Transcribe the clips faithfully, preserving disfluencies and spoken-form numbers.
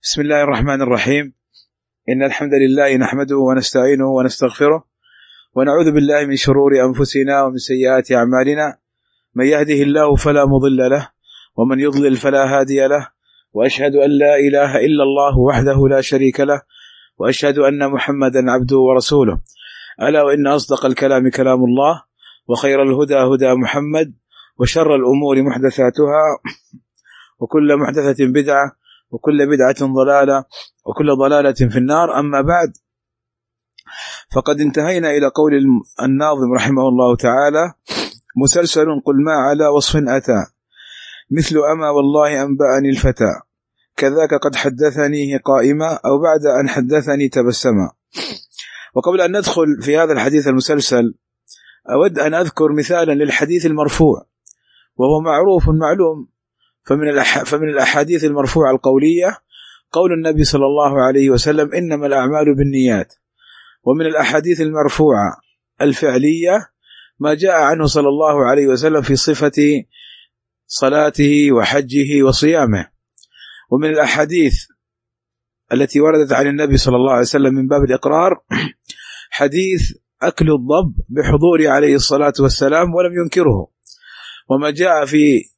بسم الله الرحمن الرحيم. إن الحمد لله نحمده ونستعينه ونستغفره ونعوذ بالله من شرور أنفسنا ومن سيئات أعمالنا. من يهده الله فلا مضل له ومن يضلل فلا هادي له، وأشهد أن لا إله إلا الله وحده لا شريك له، وأشهد أن محمدا عبده ورسوله. ألا وإن أصدق الكلام كلام الله، وخير الهدى هدى محمد، وشر الأمور محدثاتها، وكل محدثة بدعة، وكل بدعة ضلالة، وكل ضلالة في النار. أما بعد، فقد انتهينا إلى قول الناظم رحمه الله تعالى: مسلسل قل ما على وصف أتى، مثل أما والله أنبأني الفتى، كذاك قد حدثني قائما، أو بعد أن حدثني تبسما. وقبل أن ندخل في هذا الحديث المسلسل، أود أن أذكر مثالا للحديث المرفوع، وهو معروف معلوم. فمن الأح... فمن الأحاديث المرفوعة القولية قول النبي صلى الله عليه وسلم: إنما الأعمال بالنيات. ومن الأحاديث المرفوعة الفعلية ما جاء عنه صلى الله عليه وسلم في صفة صلاته وحجه وصيامه. ومن الأحاديث التي وردت عن النبي صلى الله عليه وسلم من باب الإقرار حديث أكل الضب بحضور عليه الصلاة والسلام ولم ينكره. وما جاء في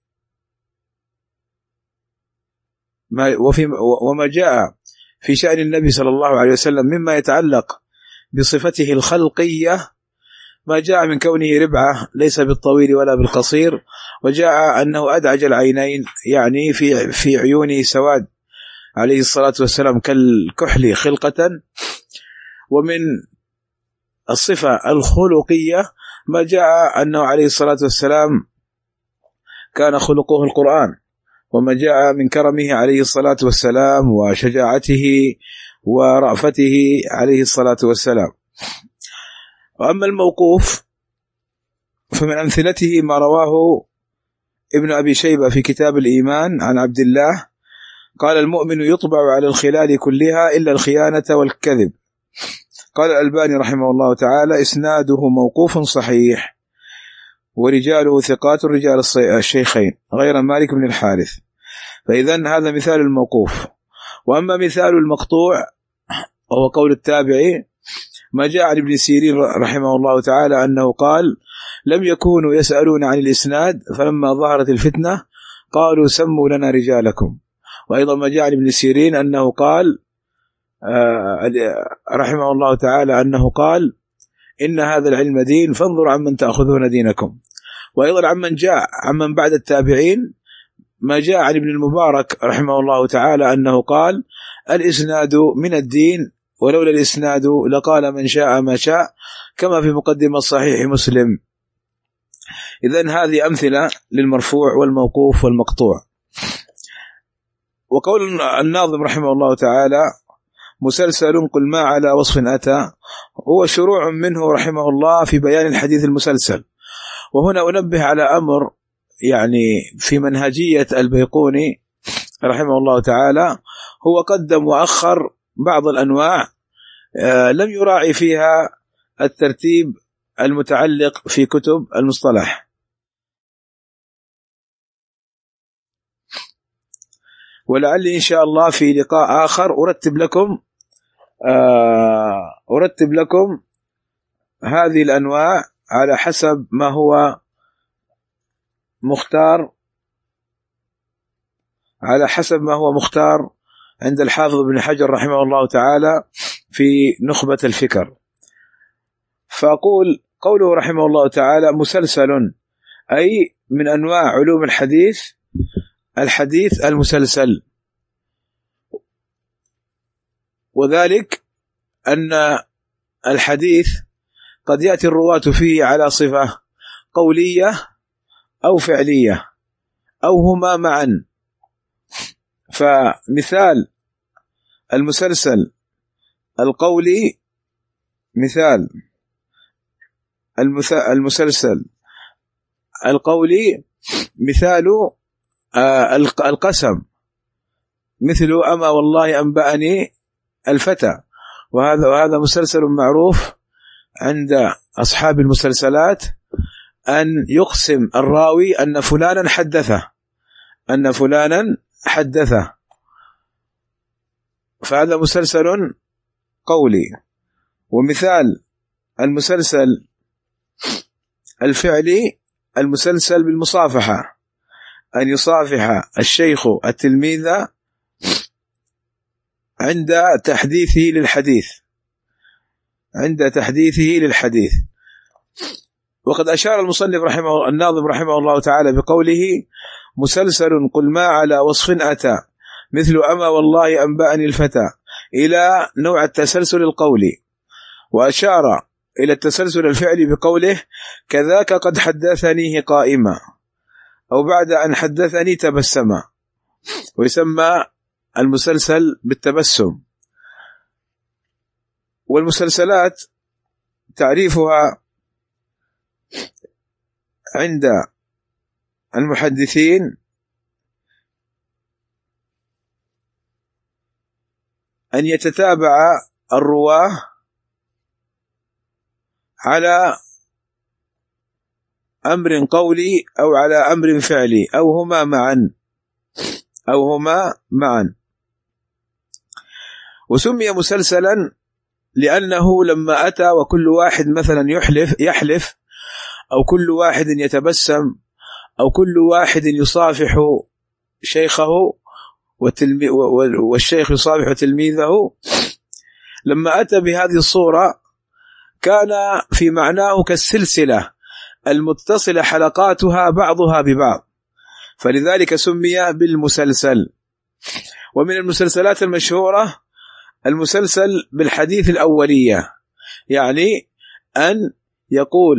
ما وفي وما جاء في شأن النبي صلى الله عليه وسلم مما يتعلق بصفته الخلقية، ما جاء من كونه ربعة ليس بالطويل ولا بالقصير، وجاء أنه أدعج العينين، يعني في في عيونه سواد عليه الصلاة والسلام كالكحل خلقة. ومن الصفة الخلقية ما جاء أنه عليه الصلاة والسلام كان خلقه القرآن. وما جاء من كرمه عليه الصلاة والسلام وشجاعته ورأفته عليه الصلاة والسلام. وأما الموقوف فمن أمثلته ما رواه ابن أبي شيبة في كتاب الإيمان عن عبد الله قال: المؤمن يطبع على الخلال كلها إلا الخيانة والكذب. قال الألباني رحمه الله تعالى: إسناده موقوف صحيح، ورجاله ثقات رجال الشيخين غير مالك بن الحارث. فإذن هذا مثال الموقوف. وأما مثال المقطوع وهو قول التابعي ما جاء عن ابن سيرين رحمه الله تعالى أنه قال: لم يكونوا يسألون عن الإسناد، فلما ظهرت الفتنة قالوا سموا لنا رجالكم. وأيضا ما جاء عن ابن سيرين أنه قال رحمه الله تعالى أنه قال: إن هذا العلم دين، فانظروا عمن تأخذون دينكم. وأيضا عمن جاء عمن بعد التابعين ما جاء عن ابن المبارك رحمه الله تعالى أنه قال: الإسناد من الدين، ولولا الإسناد لقال من شاء ما شاء، كما في مقدمة صحيح مسلم. إذن هذه أمثلة للمرفوع والموقوف والمقطوع. وقول الناظم رحمه الله تعالى: مسلسل قل ما على وصف أتى، هو شروع منه رحمه الله في بيان الحديث المسلسل. وهنا أنبه على أمر يعني في منهجية البيقوني رحمه الله تعالى، هو قدم وأخر بعض الأنواع لم يراعي فيها الترتيب المتعلق في كتب المصطلح. ولعلي إن شاء الله في لقاء آخر أرتب لكم أرتب لكم هذه الأنواع على حسب ما هو مختار على حسب ما هو مختار عند الحافظ ابن حجر رحمه الله تعالى في نخبة الفكر. فأقول قوله رحمه الله تعالى: مسلسل، أي من أنواع علوم الحديث الحديث المسلسل. وذلك أن الحديث قد يأتي الرواة فيه على صفة قولية أو فعلية أو هما معا. فمثال المسلسل القولي، مثال المسلسل القولي مثال القسم، مثل أما والله أنبأني الفتى. وهذا وهذا مسلسل معروف عند أصحاب المسلسلات، أن يقسم الراوي أن فلانا حدثه أن فلانا حدثه فهذا مسلسل قولي. ومثال المسلسل الفعلي المسلسل بالمصافحة، أن يصافح الشيخ التلميذ عند تحديثه للحديث عند تحديثه للحديث. وقد أشار المصنف رحمه الناظم رحمه الله تعالى بقوله: مسلسل قل ما على وصف أتى مثل أما والله أنبأني الفتى، إلى نوع التسلسل القولي. وأشار إلى التسلسل الفعلي بقوله: كذاك قد حدثنيه قائما، أو بعد أن حدثني تبسما. ويسمى المسلسل بالتبسم. والمسلسلات تعريفها عند المحدثين أن يتتابع الرواه على أمر قولي أو على أمر فعلي أو هما معا أو هما معا. وسمي مسلسلا لأنه لما أتى وكل واحد مثلا يحلف يحلف أو كل واحد يتبسم أو كل واحد يصافح شيخه والشيخ يصافح تلميذه، لما أتى بهذه الصورة كان في معناه كالسلسلة المتصلة حلقاتها بعضها ببعض، فلذلك سمي بالمسلسل. ومن المسلسلات المشهورة المسلسل بالحديث الأولية، يعني أن يقول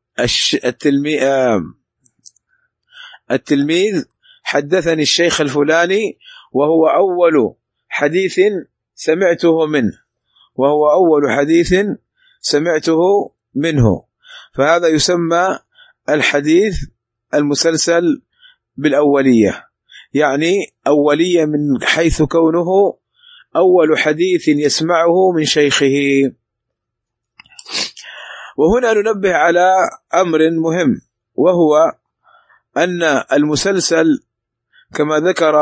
التلميذ حدثني الشيخ الفلاني وهو أول حديث سمعته منه وهو أول حديث سمعته منه فهذا يسمى الحديث المسلسل بالأولية، يعني أولية من حيث كونه أول حديث يسمعه من شيخه. وهنا ننبه على أمر مهم، وهو أن المسلسل كما ذكر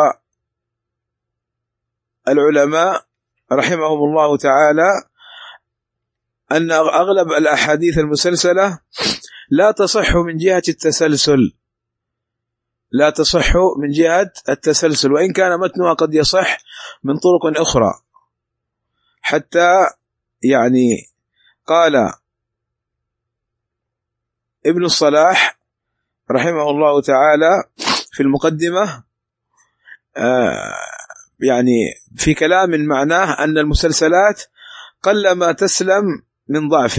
العلماء رحمهم الله تعالى أن أغلب الأحاديث المسلسلة لا تصح من جهة التسلسل لا تصح من جهة التسلسل وإن كان متنها قد يصح من طرق أخرى. حتى يعني قال ابن الصلاح رحمه الله تعالى في المقدمة آه يعني في كلام معناه أن المسلسلات قلما تسلم من ضعف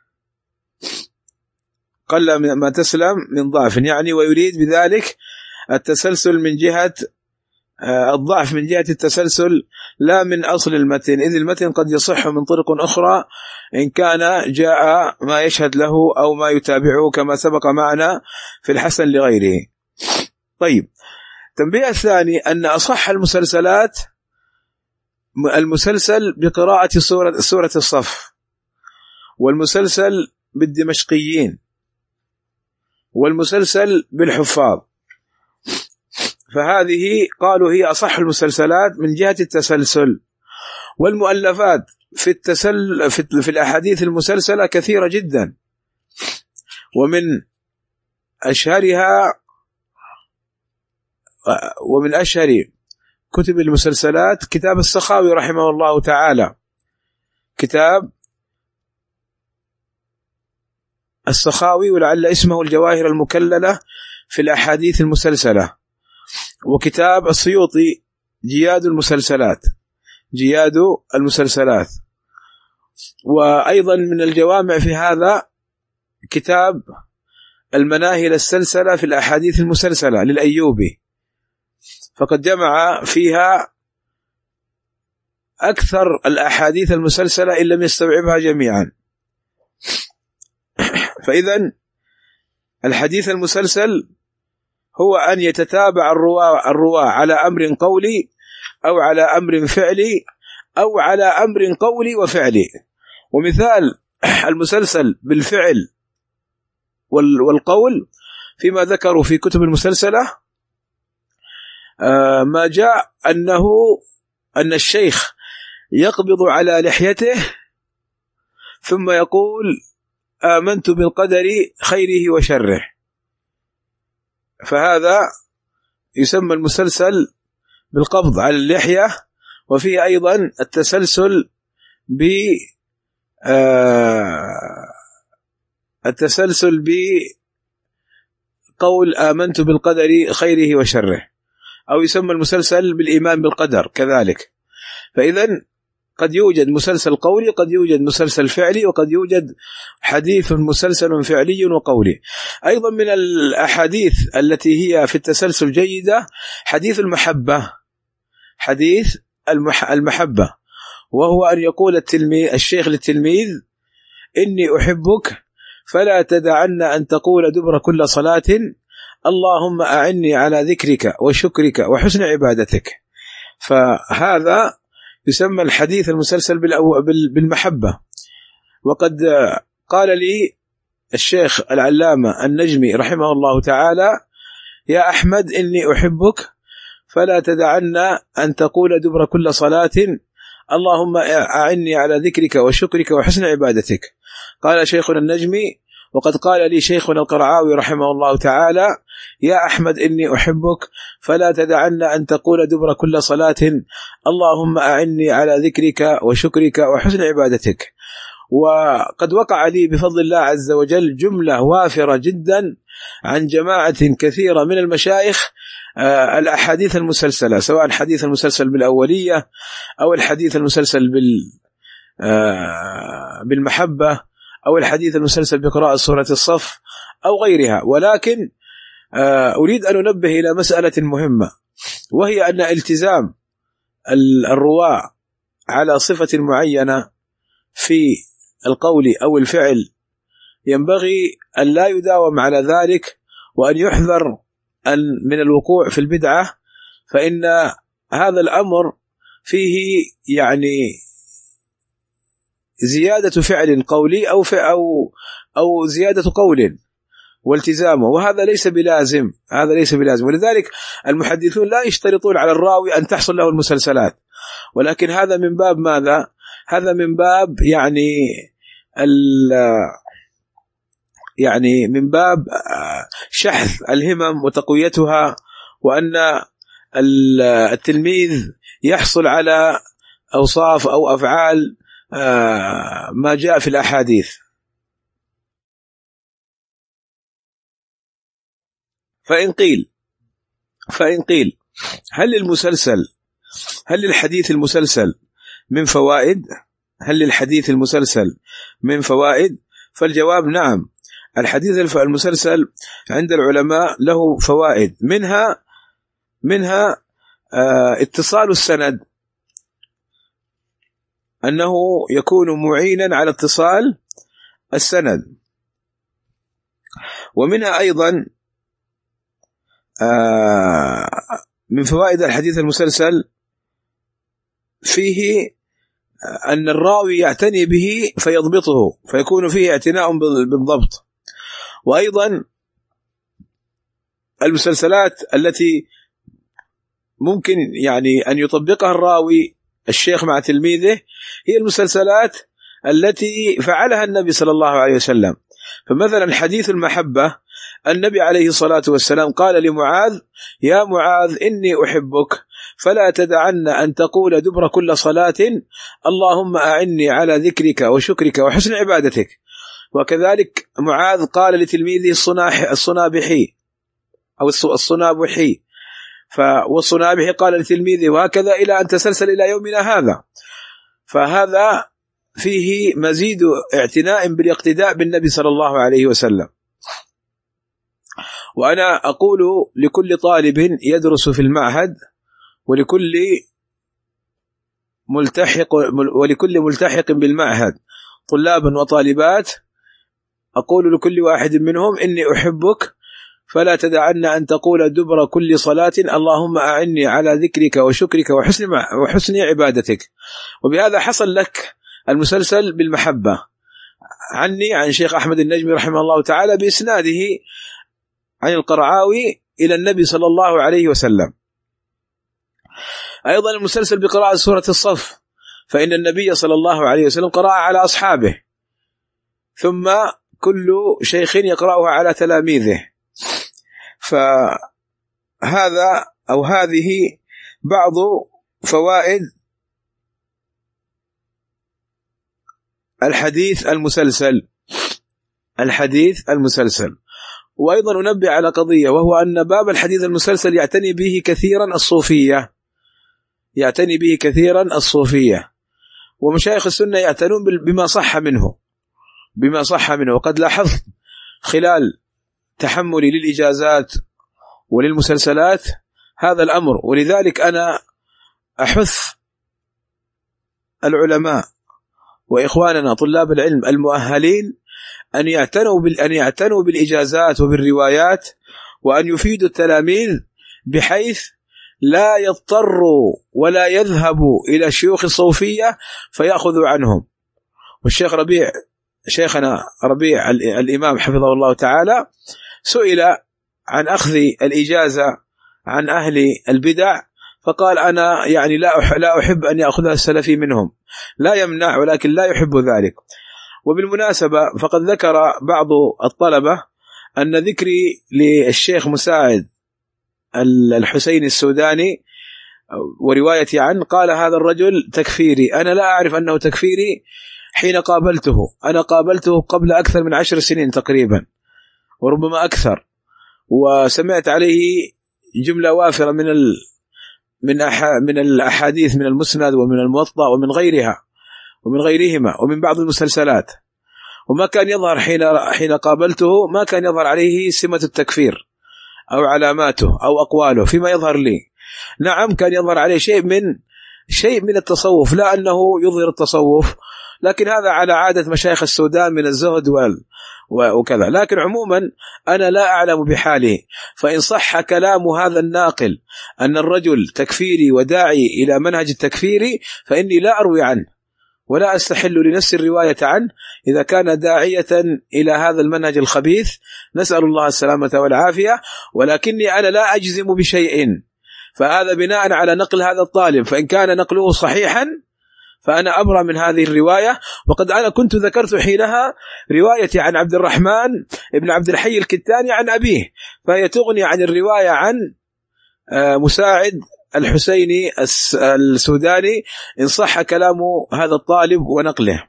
قل ما تسلم من ضعف يعني ويريد بذلك التسلسل من جهة الضعف من جهة التسلسل لا من أصل المتن، إذ المتن قد يصح من طرق أخرى إن كان جاء ما يشهد له أو ما يتابعه كما سبق معنا في الحسن لغيره. طيب، تنبيه الثاني أن أصح المسلسلات المسلسل بقراءة سورة, سورة الصف، والمسلسل بالدمشقيين، والمسلسل بالحفاظ، فهذه قالوا هي أصح المسلسلات من جهة التسلسل. والمؤلفات في التسل في, في الأحاديث المسلسلة كثيرة جدا، ومن أشهرها ومن أشهر كتب المسلسلات كتاب السخاوي رحمه الله تعالى، كتاب السخاوي ولعل اسمه الجواهر المكللة في الأحاديث المسلسلة، وكتاب السيوطي جياد المسلسلات جياد المسلسلات وأيضا من الجوامع في هذا كتاب المناهل السلسلة في الأحاديث المسلسلة للأيوبي، فقد جمع فيها أكثر الأحاديث المسلسلة إن لم يستوعبها جميعا. فإذن الحديث المسلسل هو أن يتتابع الرواة الرواة على أمر قولي أو على أمر فعلي أو على أمر قولي وفعلي. ومثال المسلسل بالفعل والقول فيما ذكروا في كتب المسلسلة ما جاء أنه أن الشيخ يقبض على لحيته ثم يقول آمنت بالقدر خيره وشره، فهذا يسمى المسلسل بالقبض على اللحية. وفيه أيضا التسلسل ب التسلسل بقول آمنت بالقدر خيره وشره، أو يسمى المسلسل بالإيمان بالقدر كذلك. فإذا قد يوجد مسلسل قولي، قد يوجد مسلسل فعلي، وقد يوجد حديث مسلسل فعلي وقولي. أيضا من الأحاديث التي هي في التسلسل جيدة حديث المحبة، حديث المحبة، وهو أن يقول التلميذ الشيخ للتلميذ إني أحبك فلا تدعن أن تقول دبر كل صلاة اللهم أعني على ذكرك وشكرك وحسن عبادتك. فهذا يسمى الحديث المسلسل بالمحبة. وقد قال لي الشيخ العلامة النجمي رحمه الله تعالى يا أحمد إني أحبك فلا تدعن أن تقول دبر كل صلاة اللهم أعني على ذكرك وشكرك وحسن عبادتك. قال شيخنا النجمي وقد قال لي شيخنا القرعاوي رحمه الله تعالى يا أحمد إني أحبك فلا تدعن أن تقول دبر كل صلاة اللهم أعني على ذكرك وشكرك وحسن عبادتك. وقد وقع لي بفضل الله عز وجل جملة وافرة جدا عن جماعة كثيرة من المشايخ الأحاديث المسلسلة، سواء الحديث المسلسل بالأولية أو الحديث المسلسل بالمحبة أو الحديث المسلسل بقراءة سورة الصف أو غيرها. ولكن أريد أن أنبه إلى مسألة مهمة، وهي أن التزام الرواة على صفة معينة في القول أو الفعل ينبغي أن لا يداوم على ذلك، وأن يحذر أن من الوقوع في البدعة، فإن هذا الأمر فيه يعني زيادة فعل قولي أو أو أو زيادة قول والتزامه، وهذا ليس بلازم، هذا ليس بلازم. ولذلك المحدثون لا يشترطون على الراوي أن تحصل له المسلسلات، ولكن هذا من باب ماذا؟ هذا من باب يعني يعني من باب شحذ الهمم وتقويتها، وأن التلميذ يحصل على أوصاف أو أفعال ما جاء في الأحاديث. فإن قيل فإن قيل هل المسلسل هل للحديث المسلسل من فوائد؟ هل للحديث المسلسل من فوائد؟ فالجواب نعم، الحديث المسلسل عند العلماء له فوائد، منها منها اتصال السند، أنه يكون معينا على اتصال السند. ومنها أيضا من فوائد الحديث المسلسل فيه أن الراوي يعتني به فيضبطه، فيكون فيه اعتناء بالضبط. وأيضا المسلسلات التي ممكن يعني أن يطبقها الراوي الشيخ مع تلميذه هي المسلسلات التي فعلها النبي صلى الله عليه وسلم. فمثلا حديث المحبة، النبي عليه الصلاة والسلام قال لمعاذ يا معاذ إني أحبك فلا تدعن أن تقول دبر كل صلاة اللهم أعني على ذكرك وشكرك وحسن عبادتك. وكذلك معاذ قال لتلميذه الصنابحي أو الصنابحي، والصنابحي قال لتلميذه، وهكذا إلى أن تسلسل إلى يومنا هذا. فهذا فيه مزيد اعتناء بالاقتداء بالنبي صلى الله عليه وسلم. وأنا أقول لكل طالب يدرس في المعهد ولكل ملتحق ولكل ملتحق بالمعهد طلابا وطالبات، أقول لكل واحد منهم إني أحبك فلا تدعن أن تقول دبر كل صلاة اللهم أعني على ذكرك وشكرك وحسن وحسن عبادتك. وبهذا حصل لك المسلسل بالمحبة عني عن شيخ أحمد النجمي رحمه الله تعالى بإسناده عن القرعاوي إلى النبي صلى الله عليه وسلم. أيضا المسلسل بقراءة سورة الصف، فإن النبي صلى الله عليه وسلم قرأ على أصحابه، ثم كل شيخ يقرأها على تلاميذه. فهذا أو هذه بعض فوائد الحديث المسلسل الحديث المسلسل. وأيضا أنبه على قضية، وهو أن باب الحديث المسلسل يعتني به كثيرا الصوفية يعتني به كثيرا الصوفية ومشايخ السنة يعتنون بما صح منه بما صح منه وقد لاحظت خلال تحملي للإجازات وللمسلسلات هذا الأمر. ولذلك أنا أحث العلماء وإخواننا طلاب العلم المؤهلين أن يعتنوا أن يعتنوا بالإجازات وبالروايات، وأن يفيدوا التلاميذ بحيث لا يضطروا ولا يذهبوا إلى شيوخ الصوفية فيأخذوا عنهم. والشيخ ربيع شيخنا ربيع الإمام حفظه الله تعالى سئل عن أخذ الإجازة عن أهل البدع، فقال أنا يعني لا لا أحب أن يأخذها السلفي منهم، لا يمنع ولكن لا يحب ذلك. وبالمناسبة فقد ذكر بعض الطلبة أن ذكري للشيخ مساعد الحسين السوداني وروايتي عنه قال هذا الرجل تكفيري. أنا لا أعرف أنه تكفيري حين قابلته، أنا قابلته قبل أكثر من عشر سنين تقريبا وربما أكثر، وسمعت عليه جملة وافرة من ال من أح من الأحاديث من المسند ومن الموطأ ومن غيرها ومن غيرهما ومن بعض المسلسلات، وما كان يظهر حين حين قابلته ما كان يظهر عليه سمة التكفير أو علاماته أو أقواله فيما يظهر لي. نعم كان يظهر عليه شيء من شيء من التصوف، لا أنه يظهر التصوف، لكن هذا على عادة مشايخ السودان من الزهد وكذا. لكن عموما أنا لا أعلم بحاله، فإن صح كلام هذا الناقل أن الرجل تكفيري وداعي إلى منهج التكفيري فإني لا أروي عنه ولا أستحل لنفس الرواية عنه إذا كان داعية إلى هذا المنهج الخبيث، نسأل الله السلامة والعافية. ولكني أنا لا أجزم بشيء، فهذا بناء على نقل هذا الطالب، فإن كان نقله صحيحا فأنا أبرأ من هذه الرواية. وقد أنا كنت ذكرت حينها روايتي عن عبد الرحمن ابن عبد الحي الكتاني عن أبيه، فهي تغني عن الرواية عن مساعد الحسيني السوداني إن صح كلام هذا الطالب ونقله.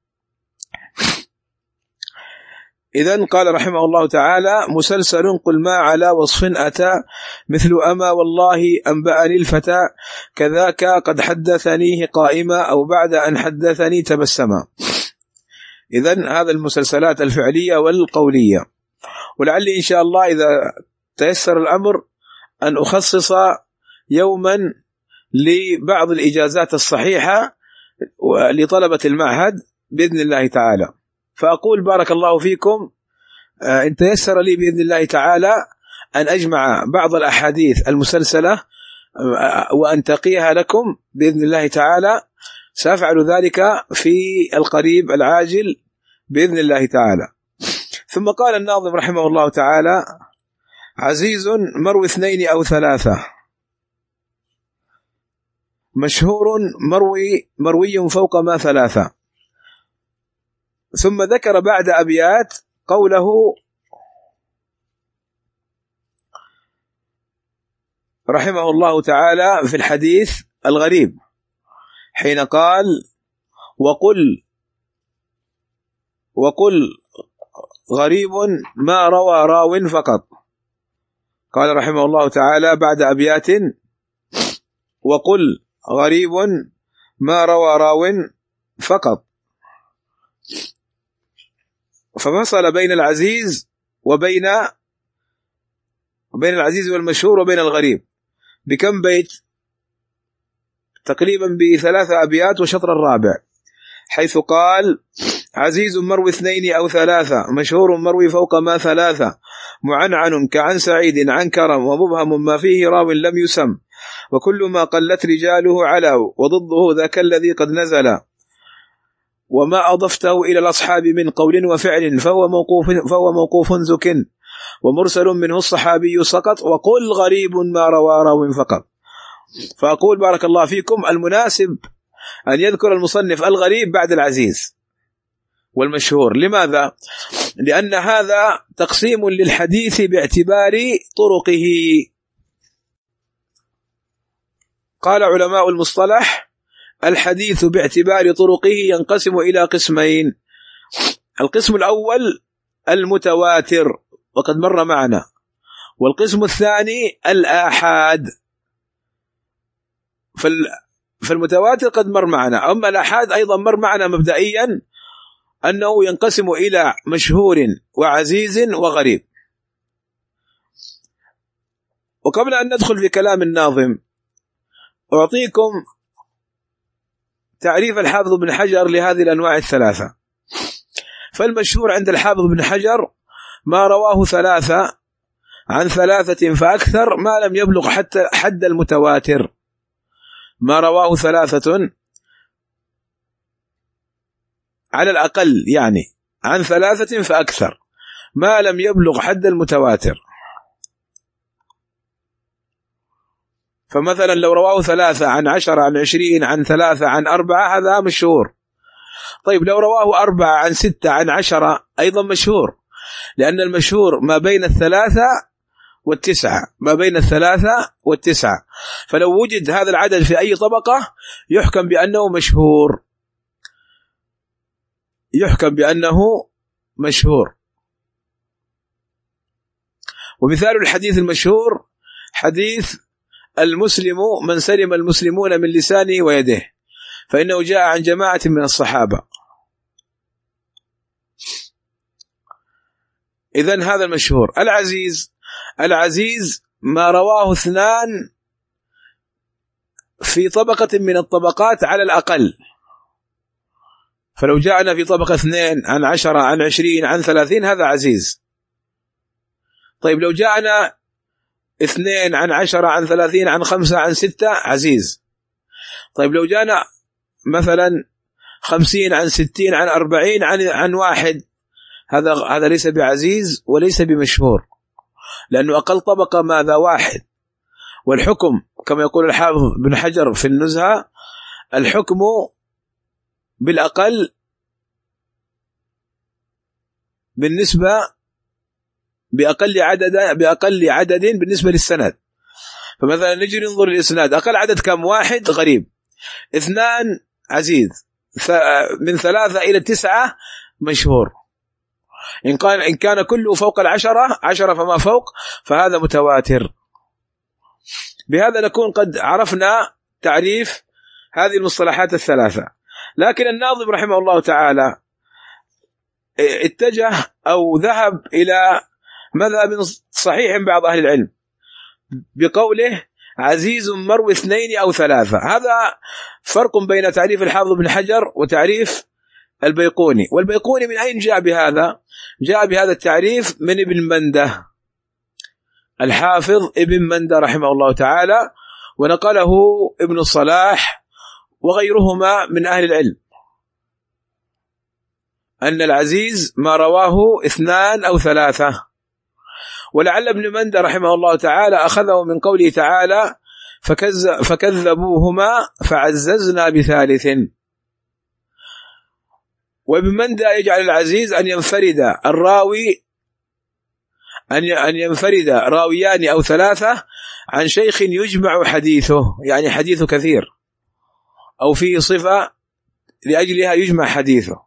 إذن قال رحمه الله تعالى مسلسل قل ما على وصف أتى مثل أما والله أنبأني الفتى كذاك قد حدثنيه قائما أو بعد أن حدثني تبسما. إذن هذا المسلسلات الفعلية والقولية. ولعلي إن شاء الله إذا تيسر الأمر أن أخصص يوما لبعض الإجازات الصحيحة لطلبة المعهد بإذن الله تعالى. فأقول بارك الله فيكم إن تيسر لي بإذن الله تعالى أن أجمع بعض الأحاديث المسلسلة وأنتقيها لكم بإذن الله تعالى، سأفعل ذلك في القريب العاجل بإذن الله تعالى. ثم قال الناظم رحمه الله تعالى عزيز مروي اثنين أو ثلاثة، مشهور مروي مروي فوق ما ثلاثة. ثم ذكر بعد أبيات قوله رحمه الله تعالى في الحديث الغريب حين قال وقل وقل غريب ما روى راو فقط. قال رحمه الله تعالى بعد أبيات وقل غريب ما روى راو فقط، ففصل بين العزيز وبين بين العزيز والمشهور وبين الغريب بكم بيت؟ تقريبا بثلاثة أبيات وشطر الرابع، حيث قال عزيز مروي اثنين أو ثلاثة، مشهور مروي فوق ما ثلاثة، معنعن كعن سعيد عن كرم، ومبهم ما فيه راو لم يسم، وكل ما قلت رجاله علو، وضده ذاك الذي قد نزل، وما أضفته إلى الأصحاب من قول وفعل فهو موقوف فهو موقوف زك، ومرسل منه الصحابي سقط، وقل غريب ما روى راو فقط. فأقول بارك الله فيكم المناسب أن يذكر المصنف الغريب بعد العزيز والمشهور. لماذا؟ لأن هذا تقسيم للحديث باعتبار طرقه. قال علماء المصطلح: الحديث باعتبار طرقه ينقسم إلى قسمين. القسم الأول المتواتر وقد مر معنا، والقسم الثاني الآحاد. فالمتواتر قد مر معنا، أما الآحاد أيضا مر معنا مبدئيا أنه ينقسم إلى مشهور وعزيز وغريب. وقبل أن ندخل في كلام الناظم أعطيكم تعريف الحافظ بن حجر لهذه الأنواع الثلاثة. فالمشهور عند الحافظ بن حجر ما رواه ثلاثة عن ثلاثة فأكثر ما لم يبلغ حتى حد المتواتر. ما رواه ثلاثة على الأقل يعني عن ثلاثة فأكثر ما لم يبلغ حد المتواتر. فمثلا لو رواه ثلاثة عن عشرة عن عشرين عن ثلاثة عن أربعة هذا مشهور. طيب لو رواه أربعة عن ستة عن عشرة أيضا مشهور، لأن المشهور ما بين الثلاثة والتسعة، ما بين الثلاثة والتسعة. فلو وجد هذا العدد في أي طبقة يحكم بأنه مشهور، يحكم بأنه مشهور. ومثال الحديث المشهور حديث المسلم من سلم المسلمون من لسانه ويده، فإنه جاء عن جماعة من الصحابة. إذن هذا المشهور. العزيز، العزيز ما رواه اثنان في طبقة من الطبقات على الأقل. فلو جاءنا في طبقة اثنين عن عشرة عن عشرين عن ثلاثين هذا عزيز. طيب لو جاءنا اثنين عن عشرة عن ثلاثين عن خمسة عن ستة عزيز. طيب لو جاءنا مثلا خمسين عن ستين عن أربعين عن عن واحد، هذا هذا ليس بعزيز وليس بمشهور، لأنه أقل طبقة ماذا؟ واحد. والحكم كما يقول الحافظ بن حجر في النزهة: الحكم بالأقل بالنسبة بأقل عدد بأقل عدد بالنسبة للسند. فمثلا نجي ننظر للإسناد، أقل عدد كم؟ واحد غريب، اثنان عزيز، من ثلاثة إلى تسعة مشهور. إن كان إن كان كله فوق العشرة عشرة فما فوق فهذا متواتر. بهذا نكون قد عرفنا تعريف هذه المصطلحات الثلاثة. لكن الناظم رحمه الله تعالى اتجه أو ذهب إلى مذهب صحيح بعض أهل العلم بقوله عزيز مروي اثنين أو ثلاثة. هذا فرق بين تعريف الحافظ بن حجر وتعريف البيقوني. والبيقوني من أين جاء بهذا؟ جاء بهذا التعريف من ابن منده، الحافظ ابن منده رحمه الله تعالى، ونقله ابن الصلاح وغيرهما من أهل العلم، أن العزيز ما رواه اثنان أو ثلاثة. ولعل ابن منده رحمه الله تعالى أخذه من قوله تعالى فكذبوهما فعززنا بثالث. وابن منده يجعل العزيز أن ينفرد الراوي أن ينفرد راويان أو ثلاثة عن شيخ يجمع حديثه، يعني حديثه كثير أو فيه صفة لأجلها يجمع حديثه.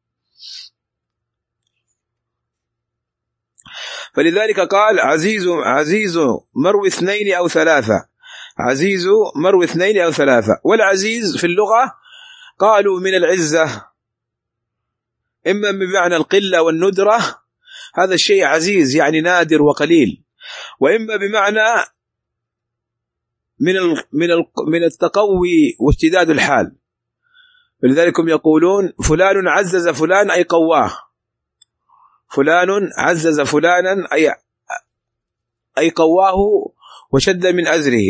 فلذلك قال عزيز عزيز مروي اثنين أو ثلاثة، عزيز مروي اثنين أو ثلاثة. والعزيز في اللغة قالوا من العزة، إما بمعنى القلة والندرة، هذا الشيء عزيز يعني نادر وقليل، وإما بمعنى من من من التقوي واشتداد الحال. فلذلك هم يقولون فلان عزز فلان أي قواه، فلان عزز فلانا أي أي قواه وشد من أزره.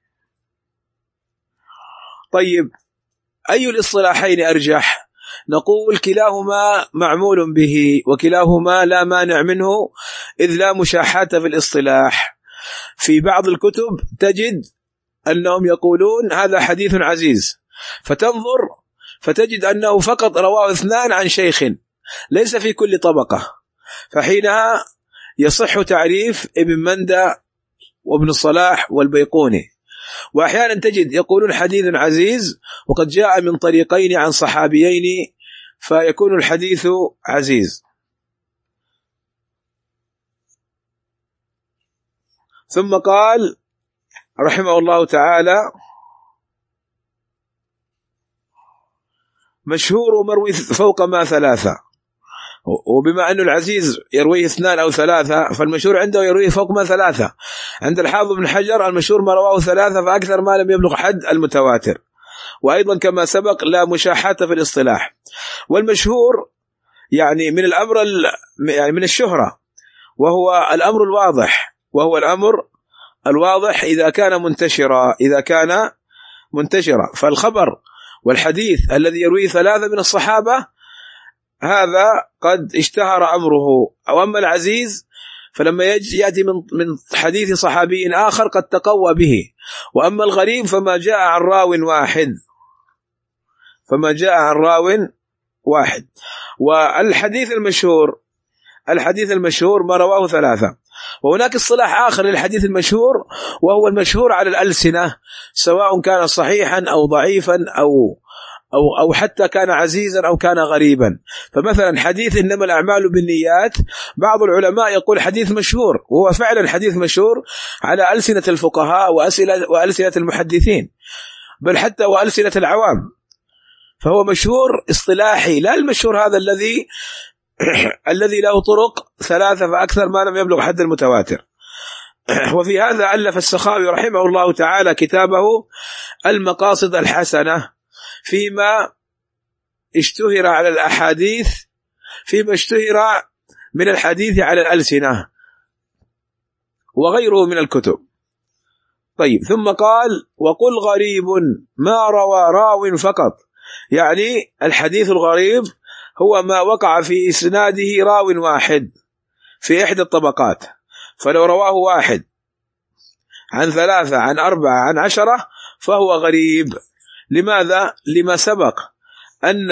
طيب أي الاصطلاحين أرجح؟ نقول كلاهما معمول به وكلاهما لا مانع منه، إذ لا مشاحة في الاصطلاح. في بعض الكتب تجد أنهم يقولون هذا حديث عزيز، فتنظر فتجد أنه فقط رواه اثنان عن شيخ ليس في كل طبقة، فحينها يصح تعريف ابن مندى وابن الصلاح والبيقوني. وأحيانا تجد يقولون حديث عزيز وقد جاء من طريقين عن صحابيين فيكون الحديث عزيز. ثم قال رحمه الله تعالى: مشهور مروي فوق ما ثلاثة. وبما أن العزيز يرويه اثنان أو ثلاثة فالمشهور عنده يرويه فوق ما ثلاثة. عند الحافظ بن حجر المشهور ما رواه ثلاثة فأكثر ما لم يبلغ حد المتواتر. وأيضا كما سبق لا مشاحة في الاصطلاح. والمشهور يعني من الأمر يعني من الشهرة، وهو الأمر الواضح وهو الأمر الواضح إذا كان منتشرا إذا كان منتشرا فالخبر والحديث الذي يرويه ثلاثة من الصحابة هذا قد اشتهر أمره. أو أما العزيز فلما يأتي من من حديث صحابي آخر قد تقوى به. وأما الغريب فما جاء عن راو واحد فما جاء عن راو واحد. والحديث المشهور الحديث المشهور ما رواه ثلاثة. وهناك اصطلاح آخر للحديث المشهور وهو المشهور على الألسنة، سواء كان صحيحا أو ضعيفا أو أو أو حتى كان عزيزا أو كان غريبا. فمثلا حديث إنما الأعمال بالنيات بعض العلماء يقول حديث مشهور، وهو فعلا حديث مشهور على ألسنة الفقهاء وأسئلة وألسنة المحدثين، بل حتى وألسنة العوام. فهو مشهور اصطلاحي، لا المشهور هذا الذي الذي له طرق ثلاثة فأكثر ما لم يبلغ حد المتواتر. وفي هذا ألف السخاوي رحمه الله تعالى كتابه المقاصد الحسنة فيما اشتهر على الأحاديث فيما اشتهر من الحديث على الألسنة وغيره من الكتب. طيب، ثم قال: وقل غريب ما روى راو فقط. يعني الحديث الغريب هو ما وقع في إسناده راو واحد في إحدى الطبقات. فلو رواه واحد عن ثلاثة عن أربعة عن عشرة فهو غريب. لماذا؟ لما سبق أن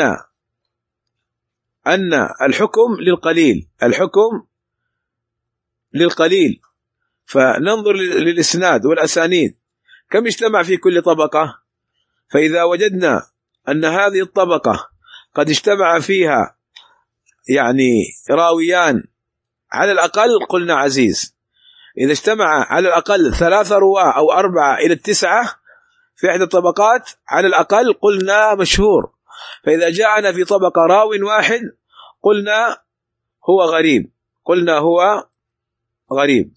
أن الحكم للقليل الحكم للقليل فننظر للإسناد والأسانيد كم اجتمع في كل طبقة. فإذا وجدنا أن هذه الطبقة قد اجتمع فيها يعني راويان على الأقل قلنا عزيز. إذا اجتمع على الأقل ثلاثة رواة أو أربعة إلى التسعة في إحدى الطبقات على الأقل قلنا مشهور. فإذا جاءنا في طبقة راو واحد قلنا هو غريب قلنا هو غريب.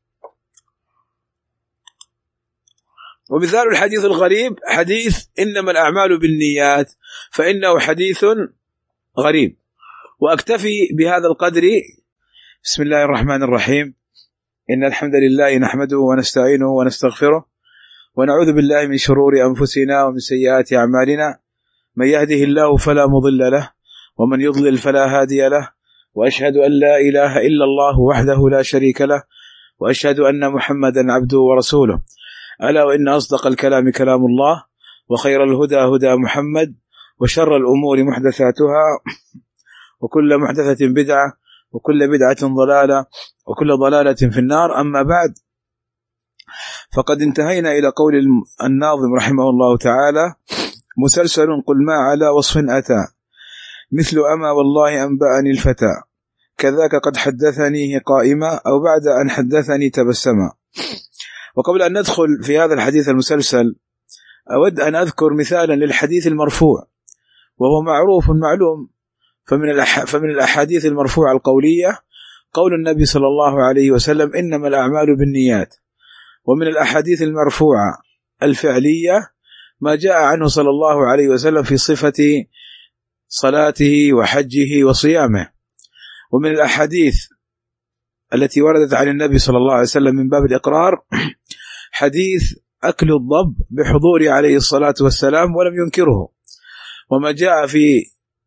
ومثال الحديث الغريب حديث إنما الأعمال بالنيات، فإنه حديث غريب. وأكتفي بهذا القدر. بسم الله الرحمن الرحيم. إن الحمد لله نحمده ونستعينه ونستغفره ونعوذ بالله من شرور أنفسنا ومن سيئات أعمالنا. من يهده الله فلا مضل له ومن يضلل فلا هادي له. وأشهد أن لا إله إلا الله وحده لا شريك له وأشهد أن محمدا عبده ورسوله. ألا وإن أصدق الكلام كلام الله وخير الهدى هدى محمد وشر الأمور محدثاتها وكل محدثة بدعة وكل بدعة ضلالة وكل ضلالة في النار. أما بعد، فقد انتهينا إلى قول الناظم رحمه الله تعالى: مسلسل قل ما على وصف أتى مثل أما والله أنبأني الفتى كذاك قد حدثني قائما أو بعد أن حدثني تبسما. وقبل أن ندخل في هذا الحديث المسلسل أود أن أذكر مثالا للحديث المرفوع، وهو معروف معلوم. فمن الأح... فمن الأحاديث المرفوعة القولية قول النبي صلى الله عليه وسلم: إنما الأعمال بالنيات. ومن الأحاديث المرفوعة الفعلية ما جاء عنه صلى الله عليه وسلم في صفة صلاته وحجه وصيامه. ومن الأحاديث التي وردت عن النبي صلى الله عليه وسلم من باب الإقرار حديث أكل الضب بحضور عليه الصلاة والسلام ولم ينكره. وما جاء في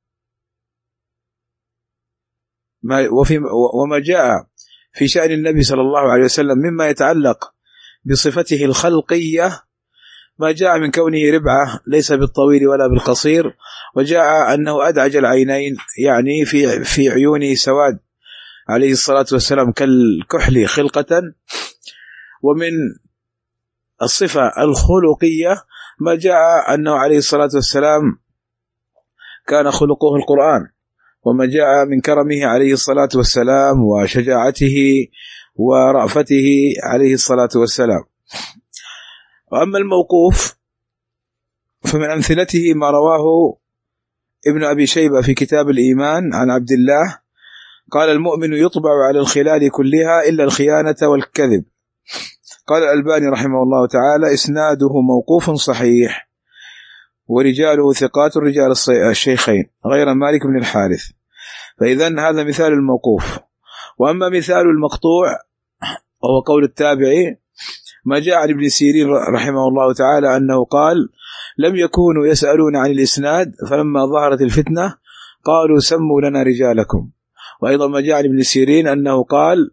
ما وفي وما جاء في شأن النبي صلى الله عليه وسلم مما يتعلق بصفته الخلقية ما جاء من كونه ربعة ليس بالطويل ولا بالقصير، وجاء أنه أدعج العينين، يعني في في عيونه سواد عليه الصلاة والسلام كالكحل خلقة. ومن الصفة الخلقية ما جاء أنه عليه الصلاة والسلام كان خلقه القرآن، وما جاء من كرمه عليه الصلاة والسلام وشجاعته ورأفته عليه الصلاة والسلام. وأما الموقوف فمن أمثلته ما رواه ابن أبي شيبة في كتاب الإيمان عن عبد الله قال: المؤمن يطبع على الخلال كلها إلا الخيانة والكذب. قال الألباني رحمه الله تعالى: إسناده موقوف صحيح ورجاله ثقات رجال الشيخين غير مالك بن الحارث. فإذن هذا مثال الموقوف. وأما مثال المقطوع وهو قول التابعي ما جاء عن ابن سيرين رحمه الله تعالى أنه قال: لم يكونوا يسألون عن الإسناد فلما ظهرت الفتنة قالوا سموا لنا رجالكم. وأيضا ما جاء عن ابن سيرين أنه قال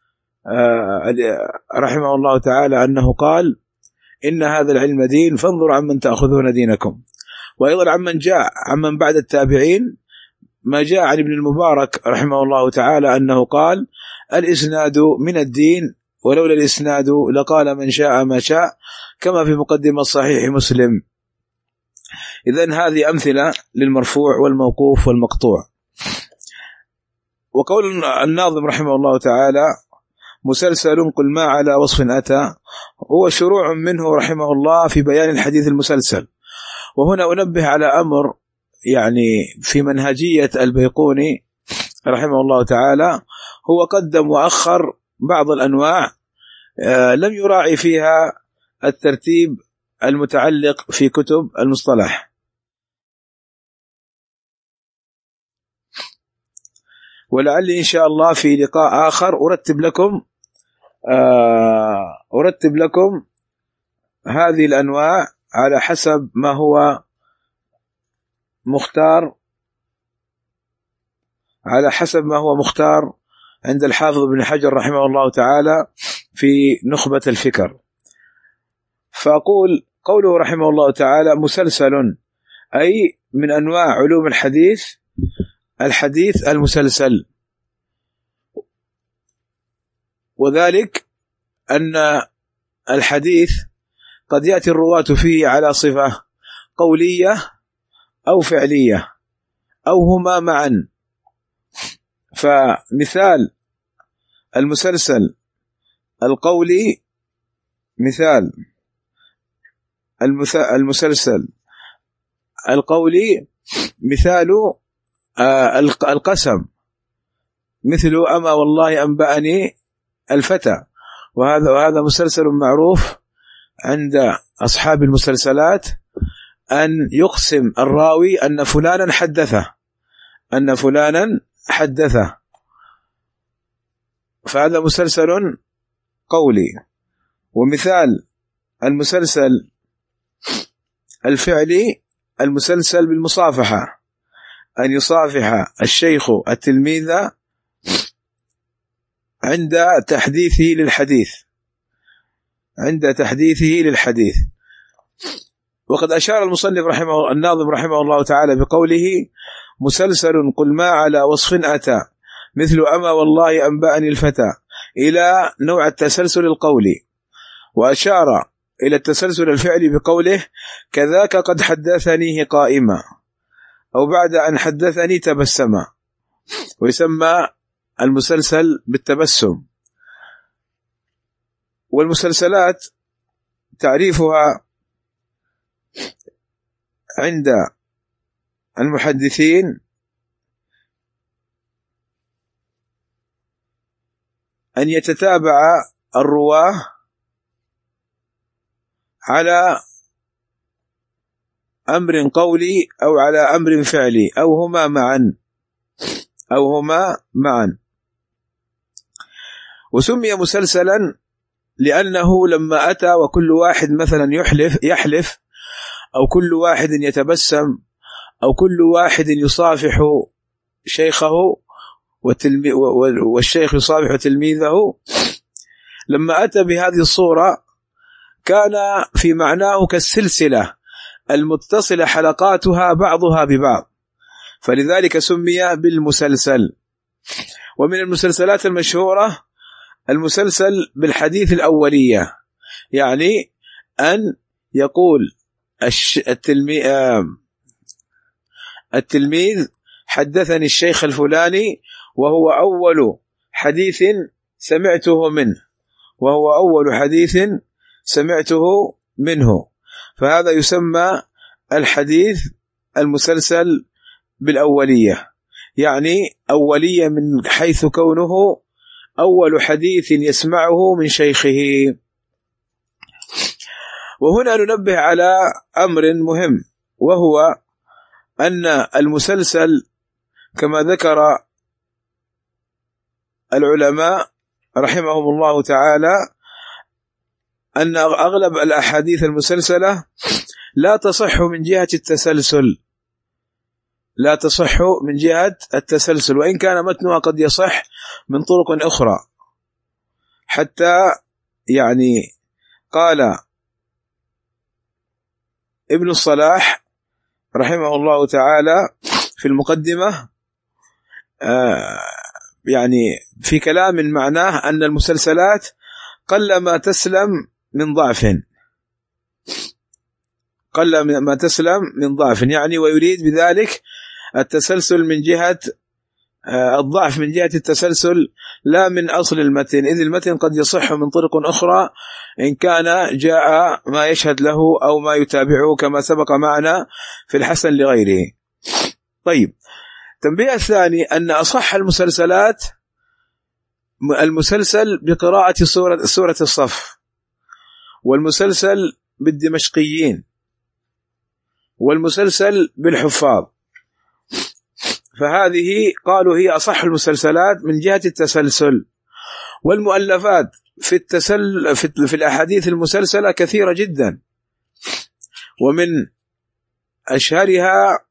رحمه الله تعالى أنه قال: إن هذا العلم دين فانظروا عمن تأخذون دينكم. وأيضا عمن جاء عمن بعد التابعين ما جاء عن ابن المبارك رحمه الله تعالى أنه قال: الإسناد من الدين ولولا الإسناد لقال من شاء ما شاء، كما في مقدمة صحيح مسلم. إذن هذه أمثلة للمرفوع والموقوف والمقطوع. وقول الناظم رحمه الله تعالى: مسلسل قل ما على وصف أتى، هو شروع منه رحمه الله في بيان الحديث المسلسل. وهنا أنبه على أمر يعني في منهجية البيقوني رحمه الله تعالى، هو قدم وأخر بعض الأنواع لم يراعي فيها الترتيب المتعلق في كتب المصطلح. ولعلي إن شاء الله في لقاء آخر أرتب لكم أرتب لكم هذه الأنواع على حسب ما هو مختار على حسب ما هو مختار عند الحافظ ابن حجر رحمه الله تعالى في نخبة الفكر. فأقول قوله رحمه الله تعالى مسلسل، أي من أنواع علوم الحديث الحديث المسلسل، وذلك أن الحديث قد يأتي الرواة فيه على صفة قولية أو فعلية أو هما معا. فمثال المسلسل القولي مثال المسلسل القولي مثال القسم، مثل أما والله أنبأني الفتى، وهذا وهذا مسلسل معروف عند أصحاب المسلسلات، أن يقسم الراوي أن فلانا حدثه أن فلانا حدثه فهذا مسلسل قولي. ومثال المسلسل الفعلي المسلسل بالمصافحة، أن يصافح الشيخ التلميذ عند تحديثه للحديث عند تحديثه للحديث. وقد أشار المصنف رحمه الناظم رحمه الله تعالى بقوله مسلسل قل ما على وصف أتى مثل أما والله أنبأني الفتى إلى نوع التسلسل القولي، وأشار إلى التسلسل الفعلي بقوله كذاك قد حدثنيه قائما أو بعد أن حدثني تبسما، ويسمى المسلسل بالتبسم. والمسلسلات تعريفها عند المحدثين أن يتتابع الرواه على أمر قولي أو على أمر فعلي أو هما معا أو هما معا. وسمي مسلسلا لأنه لما أتى وكل واحد مثلا يحلف يحلف أو كل واحد يتبسم أو كل واحد يصافح شيخه والشيخ يصافح تلميذه، لما أتى بهذه الصورة كان في معناه كالسلسلة المتصلة حلقاتها بعضها ببعض، فلذلك سمي بالمسلسل. ومن المسلسلات المشهورة المسلسل بالحديث الأولية، يعني أن يقول التلميذ حدثني الشيخ الفلاني وهو أول حديث سمعته منه وهو أول حديث سمعته منه، فهذا يسمى الحديث المسلسل بالأولية، يعني أولية من حيث كونه أول حديث يسمعه من شيخه. وهنا ننبه على أمر مهم، وهو أن المسلسل كما ذكر العلماء رحمهم الله تعالى أن أغلب الأحاديث المسلسلة لا تصح من جهة التسلسل لا تصح من جهة التسلسل وإن كان متنها قد يصح من طرق أخرى، حتى يعني قال ابن الصلاح رحمه الله تعالى في المقدمة آه يعني في كلام معناه أن المسلسلات قل ما تسلم من ضعف قل ما تسلم من ضعف يعني ويريد بذلك التسلسل من جهة الضعف من جهة التسلسل لا من أصل المتن، إذ المتن قد يصح من طرق أخرى إن كان جاء ما يشهد له أو ما يتابعه كما سبق معنا في الحسن لغيره. طيب، تنبيه الثاني أن أصح المسلسلات المسلسل بقراءة سورة, سورة الصف، والمسلسل بالدمشقيين، والمسلسل بالحفاظ، فهذه قالوا هي أصح المسلسلات من جهة التسلسل. والمؤلفات في التسل في, في الأحاديث المسلسلة كثيرة جدا، ومن أشهرها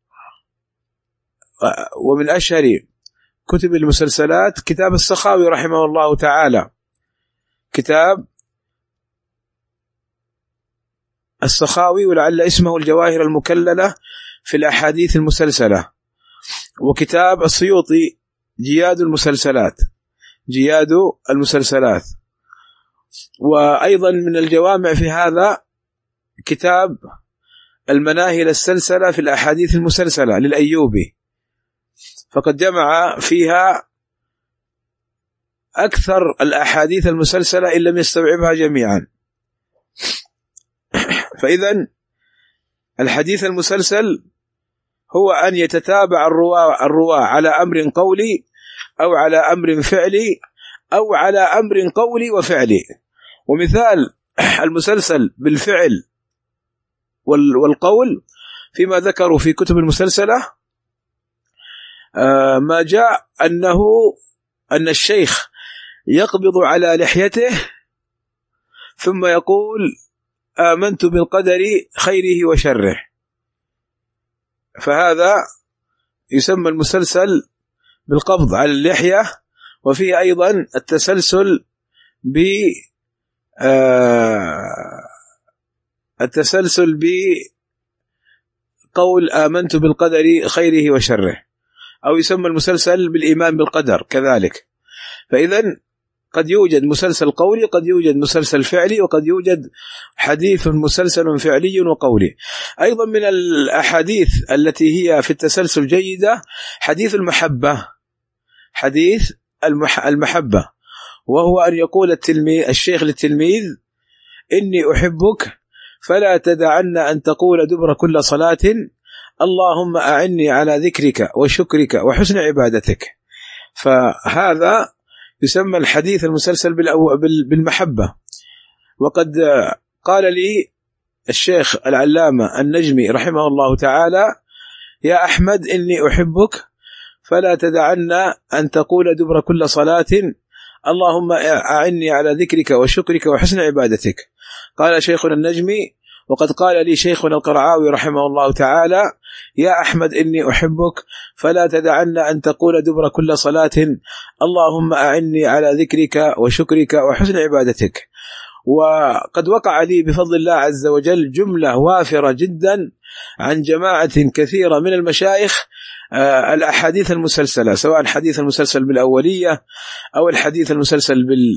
ومن أشهر كتب المسلسلات كتاب السخاوي رحمه الله تعالى، كتاب السخاوي ولعل اسمه الجواهر المكللة في الأحاديث المسلسلة، وكتاب السيوطي جياد المسلسلات جياد المسلسلات وأيضا من الجوامع في هذا كتاب المناهل السلسلة في الأحاديث المسلسلة للأيوبي، فقد جمع فيها أكثر الأحاديث المسلسلة إن لم يستوعبها جميعا. فإذن الحديث المسلسل هو أن يتتابع الرواة الرواة على أمر قولي أو على أمر فعلي أو على أمر قولي وفعلي. ومثال المسلسل بالفعل والقول فيما ذكروا في كتب المسلسلة ما جاء أنه أن الشيخ يقبض على لحيته ثم يقول آمنت بالقدر خيره وشره، فهذا يسمى المسلسل بالقبض على اللحية. وفيه أيضا التسلسل ب التسلسل بقول آمنت بالقدر خيره وشره، أو يسمى المسلسل بالإيمان بالقدر كذلك. فإذن قد يوجد مسلسل قولي، قد يوجد مسلسل فعلي، وقد يوجد حديث مسلسل فعلي وقولي. أيضا من الأحاديث التي هي في التسلسل جيدة حديث المحبة حديث المحبة وهو أن يقول التلميذ الشيخ للتلميذ إني أحبك فلا تدعن أن تقول دبر كل صلاة اللهم أعني على ذكرك وشكرك وحسن عبادتك. فهذا يسمى الحديث المسلسل بالمحبة. وقد قال لي الشيخ العلامة النجمي رحمه الله تعالى يا أحمد إني أحبك فلا تدعن أن تقول دبر كل صلاة اللهم أعني على ذكرك وشكرك وحسن عبادتك. قال شيخنا النجمي وقد قال لي شيخنا القرعاوي رحمه الله تعالى يا أحمد إني أحبك فلا تدعن أن تقول دبر كل صلاة اللهم أعني على ذكرك وشكرك وحسن عبادتك. وقد وقع لي بفضل الله عز وجل جملة وافرة جدا عن جماعة كثيرة من المشايخ الأحاديث المسلسلة، سواء الحديث المسلسل بالأولية أو الحديث المسلسل بال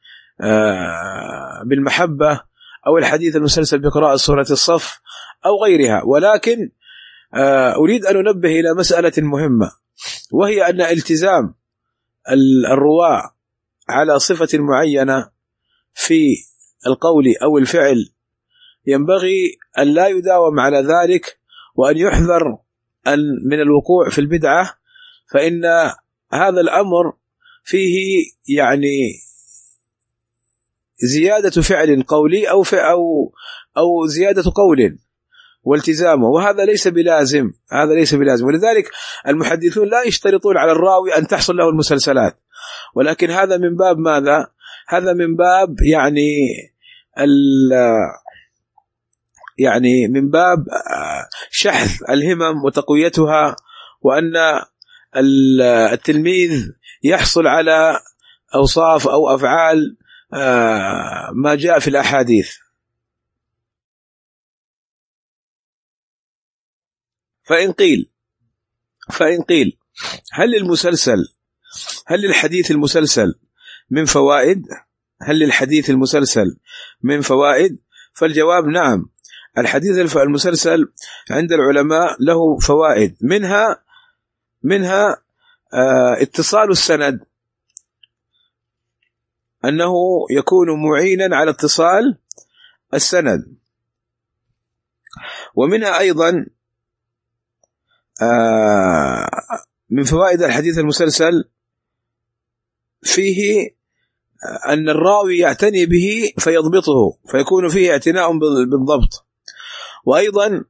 بالمحبة أو الحديث المسلسل بقراءة سورة الصف أو غيرها. ولكن أريد أن أنبه إلى مسألة مهمة، وهي أن التزام الرواة على صفة معينة في القول أو الفعل ينبغي أن لا يداوم على ذلك، وأن يحذر من الوقوع في البدعة، فإن هذا الأمر فيه يعني زيادة فعل قولي أو أو أو زيادة قول والتزامه، وهذا ليس بلازم، هذا ليس بلازم. ولذلك المحدثون لا يشترطون على الراوي أن تحصل له المسلسلات، ولكن هذا من باب ماذا؟ هذا من باب يعني يعني من باب شحذ الهمم وتقويتها، وأن التلميذ يحصل على أوصاف أو أفعال ما جاء في الأحاديث. فإن قيل فإن قيل هل المسلسل هل للحديث المسلسل من فوائد؟ هل للحديث المسلسل من فوائد؟ فالجواب نعم، الحديث المسلسل عند العلماء له فوائد، منها منها اتصال السند، أنه يكون معينا على اتصال السند. ومنها أيضا من فوائد الحديث المسلسل فيه أن الراوي يعتني به فيضبطه، فيكون فيه اعتناء بالضبط. وأيضا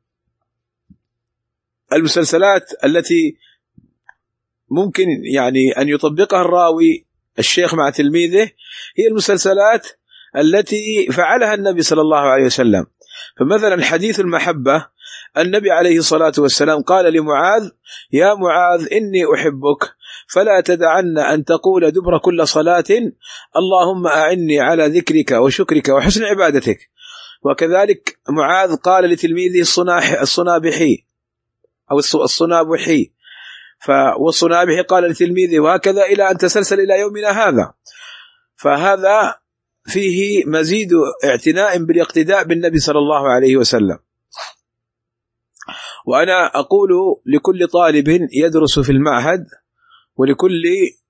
المسلسلات التي ممكن يعني أن يطبقها الراوي الشيخ مع تلميذه هي المسلسلات التي فعلها النبي صلى الله عليه وسلم. فمثلا حديث المحبة، النبي عليه الصلاة والسلام قال لمعاذ: يا معاذ إني أحبك فلا تدعن أن تقول دبر كل صلاة اللهم أعني على ذكرك وشكرك وحسن عبادتك. وكذلك معاذ قال لتلميذه الصنابحي أو الصنابحي، والصنابحي قال لتلميذه، وهكذا إلى أن تسلسل إلى يومنا هذا. فهذا فيه مزيد اعتناء بالاقتداء بالنبي صلى الله عليه وسلم. وأنا أقول لكل طالب يدرس في المعهد ولكل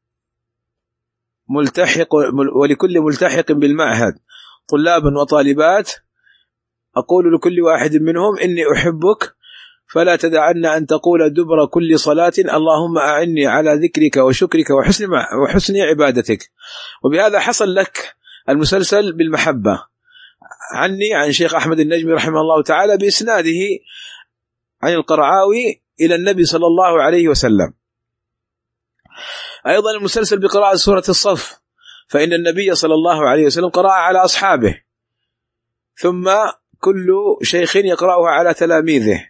ملتحق ولكل ملتحق بالمعهد طلابا وطالبات، أقول لكل واحد منهم: إني أحبك فلا تدعن أن تقول دبر كل صلاة اللهم أعني على ذكرك وشكرك وحسن وحسن عبادتك. وبهذا حصل لك المسلسل بالمحبة عني عن شيخ أحمد النجمي رحمه الله تعالى بإسناده عن القرعاوي إلى النبي صلى الله عليه وسلم. أيضا المسلسل بقراءة سورة الصف، فإن النبي صلى الله عليه وسلم قرأ على أصحابه، ثم كل شيخ يقرأها على تلاميذه.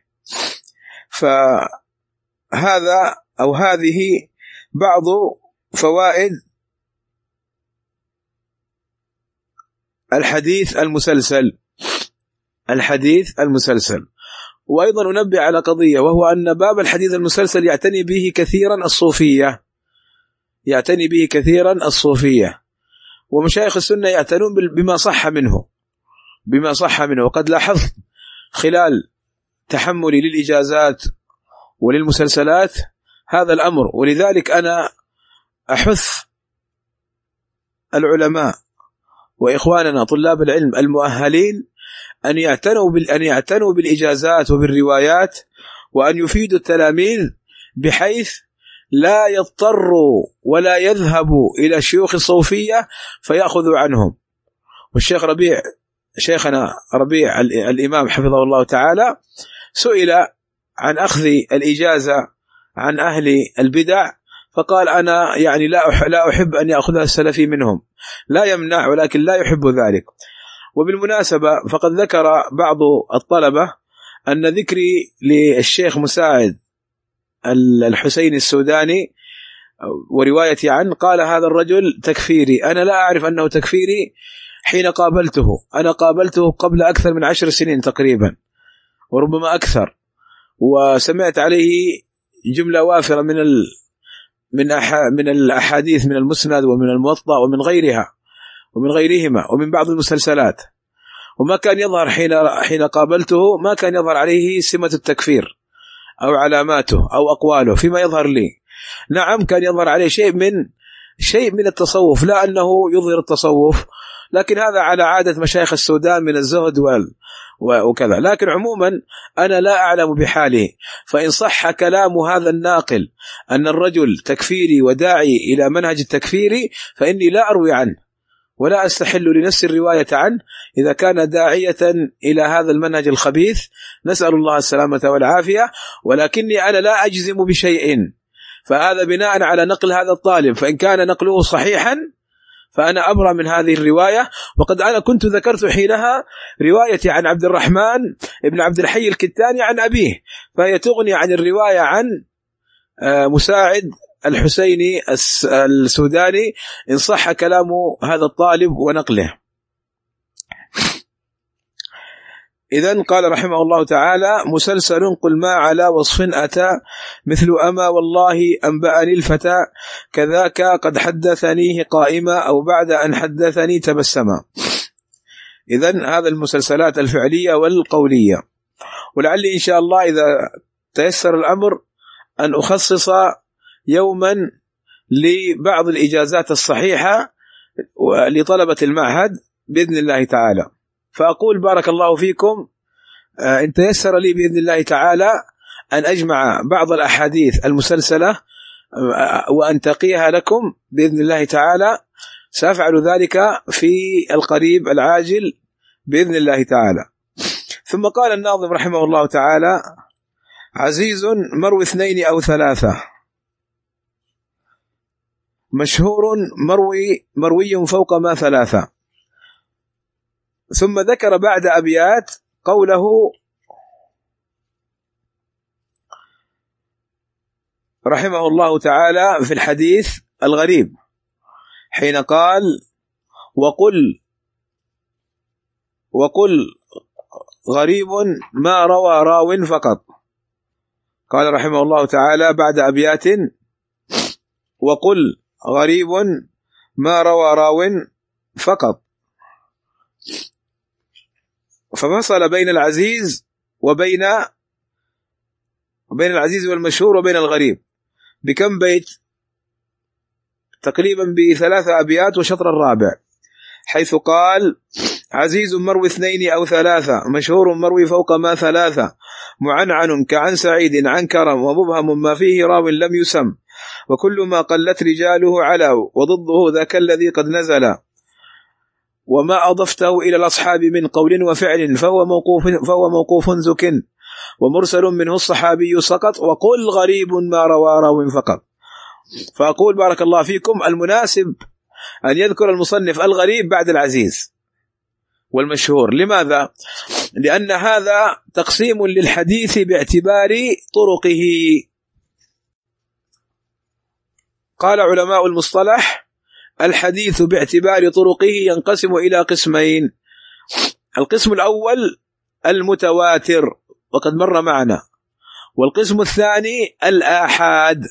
فهذا أو هذه بعض فوائد الحديث المسلسل الحديث المسلسل. وأيضا ننبه على قضية، وهو أن باب الحديث المسلسل يعتني به كثيرا الصوفية يعتني به كثيرا الصوفية ومشايخ السنة يعتنون بما صح منه بما صح منه وقد لاحظت خلال تحملي للإجازات وللمسلسلات هذا الأمر. ولذلك أنا أحث العلماء وإخواننا طلاب العلم المؤهلين أن يعتنوا أن يعتنوا بالإجازات وبالروايات، وأن يفيدوا التلاميذ بحيث لا يضطروا ولا يذهبوا إلى شيوخ الصوفية فيأخذوا عنهم. والشيخ ربيع شيخنا ربيع الإمام حفظه الله تعالى سئل عن أخذ الإجازة عن أهل البدع، فقال: أنا يعني لا لا أحب أن يأخذها السلفي منهم، لا يمنع ولكن لا يحب ذلك. وبالمناسبة فقد ذكر بعض الطلبة أن ذكري للشيخ مساعد الحسين السوداني وروايتي عنه قال هذا الرجل تكفيري. أنا لا أعرف أنه تكفيري، حين قابلته، أنا قابلته قبل أكثر من عشر سنين تقريبا وربما أكثر، وسمعت عليه جملة وافرة من ال من أح من الأحاديث من المسند ومن الموطأ ومن غيرها ومن غيرهما ومن بعض المسلسلات، وما كان يظهر حين حين قابلته ما كان يظهر عليه سمة التكفير أو علاماته أو أقواله فيما يظهر لي. نعم كان يظهر عليه شيء من شيء من التصوف، لا أنه يظهر التصوف، لكن هذا على عادة مشايخ السودان من الزهد وال وكذا. لكن عموما أنا لا أعلم بحاله، فإن صح كلام هذا الناقل أن الرجل تكفيري وداعي إلى منهج التكفيري فإني لا أروي عنه ولا أستحل لنفس الرواية عنه إذا كان داعية إلى هذا المنهج الخبيث، نسأل الله السلامة والعافية. ولكني أنا لا أجزم بشيء، فهذا بناء على نقل هذا الطالب، فإن كان نقله صحيحا فأنا أبرأ من هذه الرواية. وقد أنا كنت ذكرت حينها روايتي عن عبد الرحمن ابن عبد الحي الكتاني عن أبيه، فهي تغني عن الرواية عن مساعد الحسيني السوداني إن صح كلام هذا الطالب ونقله. إذن قال رحمه الله تعالى: مسلسل قل ما على وصف أتى مثل أما والله أنبأني الفتى كذاك قد حدثنيه قائما أو بعد أن حدثني تبسما. إذن هذا المسلسلات الفعلية والقولية. ولعلي إن شاء الله إذا تيسر الأمر أن أخصص يوما لبعض الإجازات الصحيحة لطلبة المعهد بإذن الله تعالى. فأقول بارك الله فيكم إن تيسر لي بإذن الله تعالى أن أجمع بعض الأحاديث المسلسلة وأنتقيها لكم بإذن الله تعالى، سأفعل ذلك في القريب العاجل بإذن الله تعالى. ثم قال الناظم رحمه الله تعالى: عزيز مروي اثنين أو ثلاثة، مشهور مروي مروي فوق ما ثلاثة. ثم ذكر بعد أبيات قوله رحمه الله تعالى في الحديث الغريب حين قال: وقل وقل غريب ما روى راو فقط. قال رحمه الله تعالى بعد أبيات: وقل غريب ما روى راو فقط. ففصل بين العزيز وبين بين العزيز والمشهور وبين الغريب بكم بيت؟ تقريبا بثلاثة أبيات وشطر الرابع، حيث قال: عزيز مروي اثنين أو ثلاثة، مشهور مروي فوق ما ثلاثة، معنعن كعن سعيد عن كرم، ومبهم ما فيه راو لم يسم، وكل ما قلت رجاله على، وضده ذاك الذي قد نزل، وما أضفته إلى الأصحاب من قول وفعل فهو موقوف فهو موقوف زك، ومرسل منه الصحابي سقط، وقل غريب ما روى راو فقط. فأقول بارك الله فيكم المناسب أن يذكر المصنف الغريب بعد العزيز والمشهور. لماذا؟ لأن هذا تقسيم للحديث باعتبار طرقه. قال علماء المصطلح: الحديث باعتبار طرقه ينقسم إلى قسمين. القسم الأول المتواتر وقد مر معنا، والقسم الثاني الآحاد.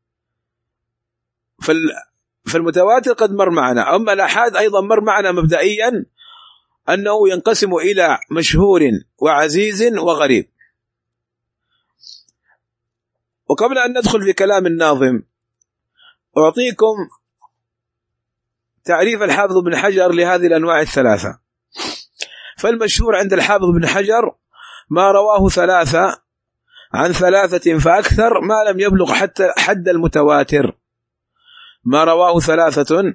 فالمتواتر قد مر معنا، أما الآحاد أيضا مر معنا مبدئيا أنه ينقسم إلى مشهور وعزيز وغريب. وقبل أن ندخل في كلام الناظم أعطيكم تعريف الحافظ بن حجر لهذه الأنواع الثلاثة. فالمشهور عند الحافظ بن حجر ما رواه ثلاثة عن ثلاثة فأكثر ما لم يبلغ حتى حد المتواتر. ما رواه ثلاثة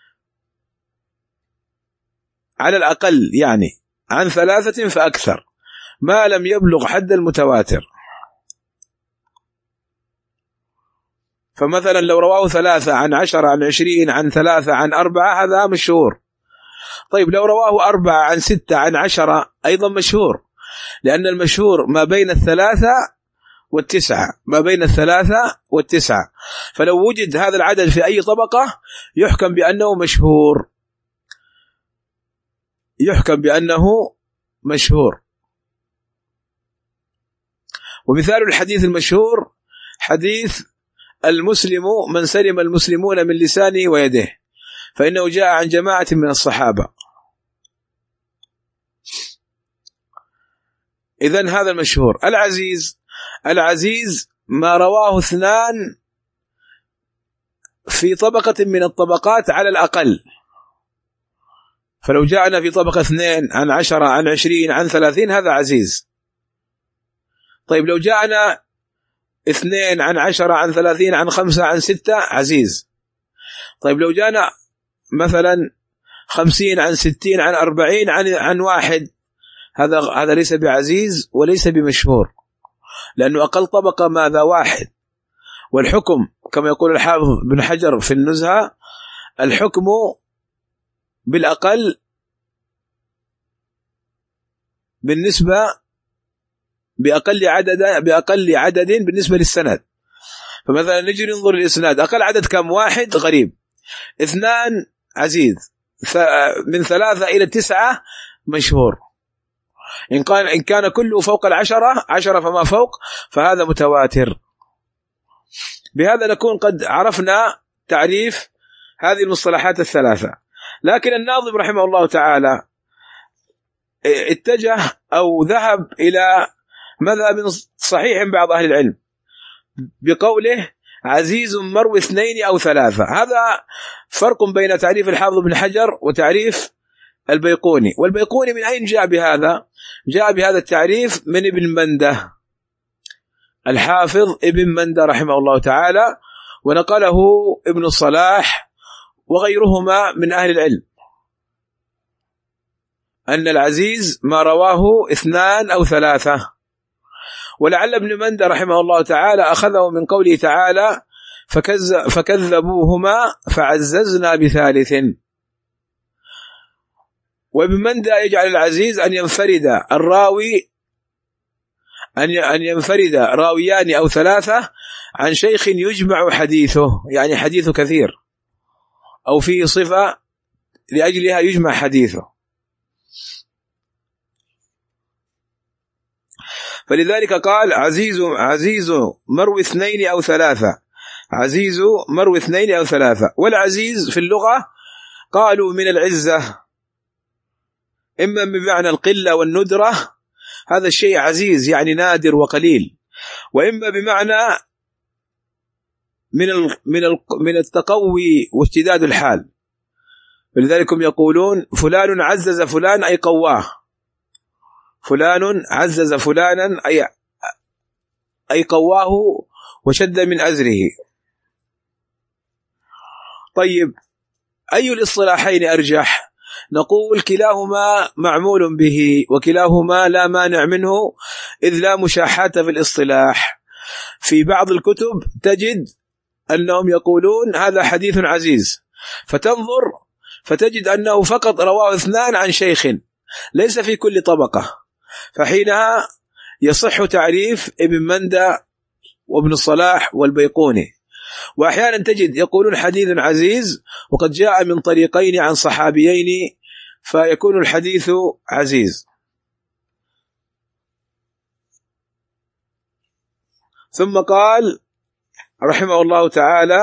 على الأقل يعني عن ثلاثة فأكثر ما لم يبلغ حد المتواتر. فمثلا لو رواه ثلاثة عن عشرة عن عشرين عن ثلاثة عن أربعة هذا مشهور. طيب لو رواه أربعة عن ستة عن عشرة أيضا مشهور، لأن المشهور ما بين الثلاثة والتسعة، ما بين الثلاثة والتسعة. فلو وجد هذا العدد في أي طبقة يحكم بأنه مشهور. يحكم بأنه مشهور. ومثال الحديث المشهور حديث المسلم من سلم المسلمون من لسانه ويده، فإنه جاء عن جماعة من الصحابة. إذن هذا المشهور. العزيز، العزيز ما رواه اثنان في طبقة من الطبقات على الأقل، فلو جاءنا في طبقة اثنين عن عشرة عن عشرين عن ثلاثين هذا عزيز. طيب لو جاءنا اثنين عن عشرة عن ثلاثين عن خمسة عن ستة عزيز. طيب لو جاءنا مثلا خمسين عن ستين عن أربعين عن عن واحد، هذا هذا ليس بعزيز وليس بمشهور، لأنه أقل طبقة ماذا؟ واحد. والحكم كما يقول الحافظ بن حجر في النزهة، الحكم بالأقل بالنسبة بأقل عدد بأقل عدد بالنسبة للسند. فمثلا نجي ننظر للإسناد، أقل عدد كم؟ واحد غريب، اثنان عزيز، من ثلاثة إلى تسعة مشهور. إن كان إن كان كله فوق العشرة عشرة فما فوق فهذا متواتر. بهذا نكون قد عرفنا تعريف هذه المصطلحات الثلاثة. لكن الناظم رحمه الله تعالى اتجه أو ذهب إلى مذهب صحيح بعض أهل العلم بقوله عزيز مروي اثنين أو ثلاثة. هذا فرق بين تعريف الحافظ بن حجر وتعريف البيقوني. والبيقوني من أين جاء بهذا؟ جاء بهذا التعريف من ابن منده، الحافظ ابن منده رحمه الله تعالى، ونقله ابن الصلاح وغيرهما من أهل العلم، أن العزيز ما رواه اثنان أو ثلاثة. ولعل ابن منده رحمه الله تعالى أخذه من قوله تعالى فكذبوهما فعززنا بثالث. وابن منده يجعل العزيز أن ينفرد الراوي أن ينفرد راويان أو ثلاثة عن شيخ يجمع حديثه، يعني حديثه كثير أو فيه صفة لأجلها يجمع حديثه. فلذلك قال عزيز عزيز مروي اثنين أو ثلاثة، عزيز مروي اثنين أو ثلاثة. والعزيز في اللغة قالوا من العزة، إما بمعنى القلة والندرة، هذا الشيء عزيز يعني نادر وقليل، وإما بمعنى من من من التقوي واشتداد الحال. فلذلك هم يقولون فلان عزز فلان أي قواه، فلان عزز فلانا أي أي قواه وشد من أزره. طيب أي الاصطلاحين أرجح؟ نقول كلاهما معمول به وكلاهما لا مانع منه، إذ لا مشاحة في الاصطلاح. في بعض الكتب تجد أنهم يقولون هذا حديث عزيز، فتنظر فتجد أنه فقط رواه اثنان عن شيخ ليس في كل طبقة، فحينها يصح تعريف ابن منده وابن الصلاح والبيقوني. وأحيانا تجد يقولون حديث عزيز وقد جاء من طريقين عن صحابيين فيكون الحديث عزيز. ثم قال رحمه الله تعالى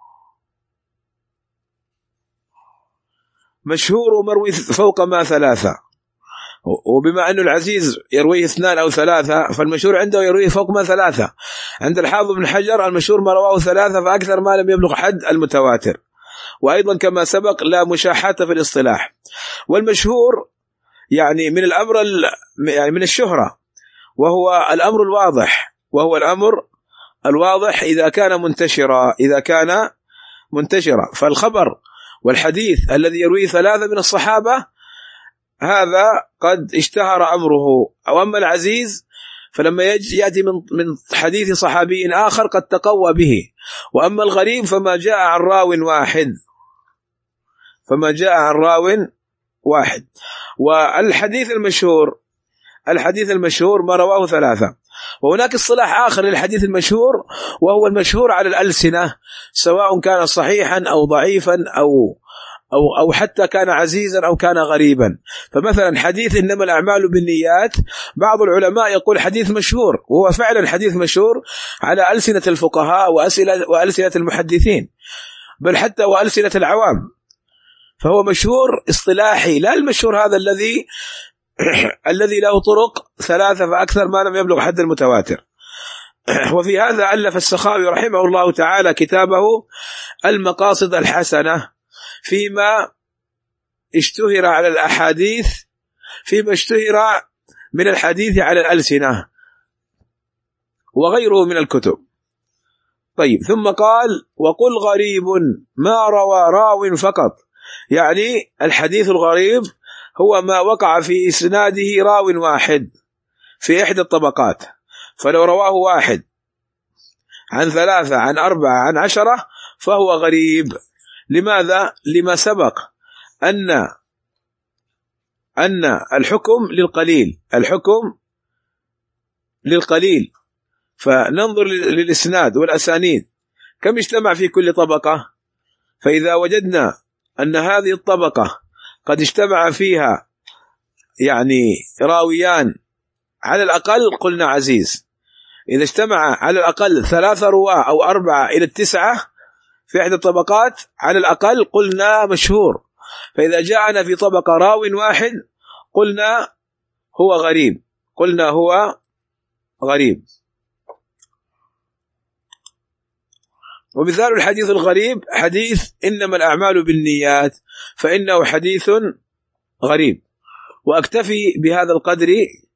مشهور مروي فوق ما ثلاثة. وبما أن العزيز يرويه اثنان أو ثلاثة فالمشهور عنده يرويه فوق ما ثلاثة. عند الحافظ بن حجر المشهور ما رواه ثلاثة فأكثر ما لم يبلغ حد المتواتر. وأيضا كما سبق لا مشاحة في الاصطلاح. والمشهور يعني من الأمر يعني من الشهرة، وهو الأمر الواضح، وهو الأمر الواضح إذا كان منتشرا إذا كان منتشرا فالخبر والحديث الذي يرويه ثلاثة من الصحابة هذا قد اشتهر أمره. أو أما العزيز فلما يأتي من من حديث صحابي آخر قد تقوى به. وأما الغريب فما جاء عن راو واحد فما جاء عن راو واحد. والحديث المشهور الحديث المشهور ما رواه ثلاثة. وهناك اصطلاح آخر للحديث المشهور وهو المشهور على الألسنة، سواء كان صحيحا أو ضعيفا أو أو, أو حتى كان عزيزا أو كان غريبا. فمثلا حديث إنما الأعمال بالنيات بعض العلماء يقول حديث مشهور، وهو فعلا حديث مشهور على ألسنة الفقهاء وأسئلة وألسنة المحدثين، بل حتى وألسنة العوام، فهو مشهور اصطلاحي، لا المشهور هذا الذي الذي له طرق ثلاثة فأكثر ما لم يبلغ حد المتواتر. وفي هذا ألف السخاوي رحمه الله تعالى كتابه المقاصد الحسنة فيما اشتهر على الأحاديث فيما اشتهر من الحديث على الألسنة وغيره من الكتب. طيب، ثم قال وقل غريب ما روى راو فقط، يعني الحديث الغريب هو ما وقع في إسناده راو واحد في إحدى الطبقات، فلو رواه واحد عن ثلاثة عن أربعة عن عشرة فهو غريب. لماذا؟ لما سبق أن أن الحكم للقليل، الحكم للقليل. فننظر للإسناد والأسانيد كم اجتمع في كل طبقة، فإذا وجدنا أن هذه الطبقة قد اجتمع فيها يعني راويان على الأقل قلنا عزيز، إذا اجتمع على الأقل ثلاثة رواة أو أربعة إلى التسعة في إحدى الطبقات على الأقل قلنا مشهور. فإذا جاءنا في طبقة راو واحد قلنا هو غريب، قلنا هو غريب. ومثال الحديث الغريب حديث إنما الأعمال بالنيات، فإنه حديث غريب. وأكتفي بهذا القدر